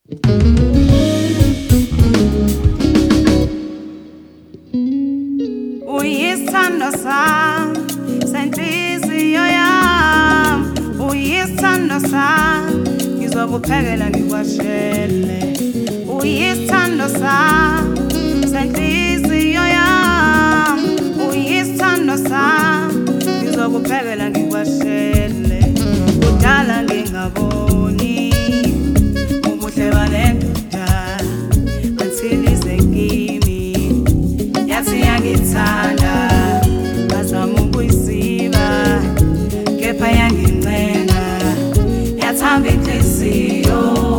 Uyisithando sami senhliziyo yami, uyisithando sami ngizokuphekela ngikwashele. Uyisithando sami senhliziyo yami, uyisithando sami ngizokuphekela ngikwashele. Kudala ngingaboni ubuhle balendoda until ize kimi yathi yangithanda ngazama ukuyisiba kepha yangincenga yathamba inhliziyo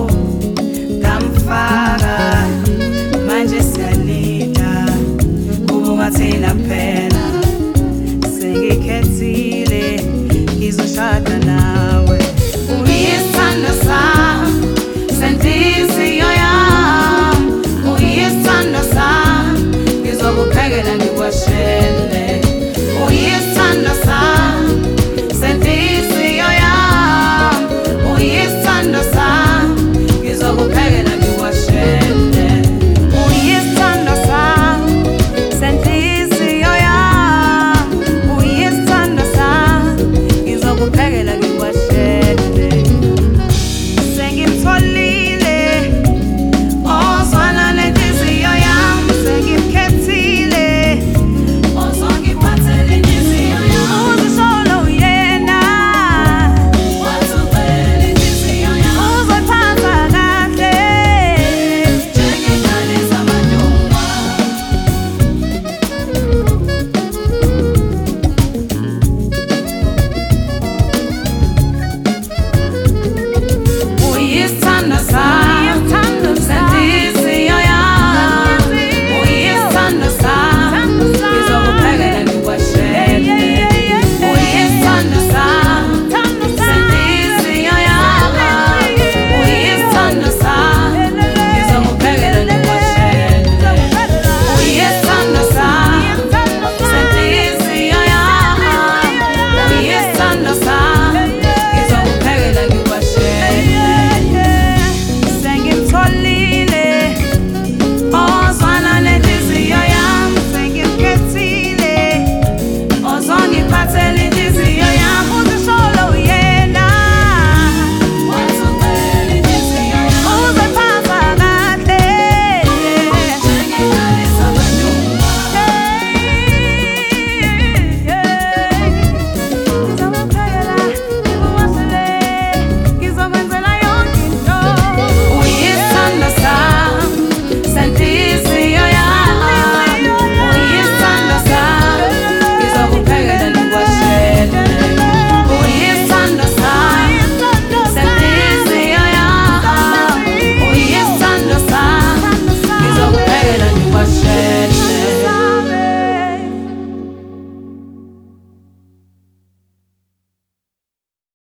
ngamfaka manje siyalinda kuba ungathina phela sengikhethile ngizoshada nawe. Uyisithando sami senhliziyo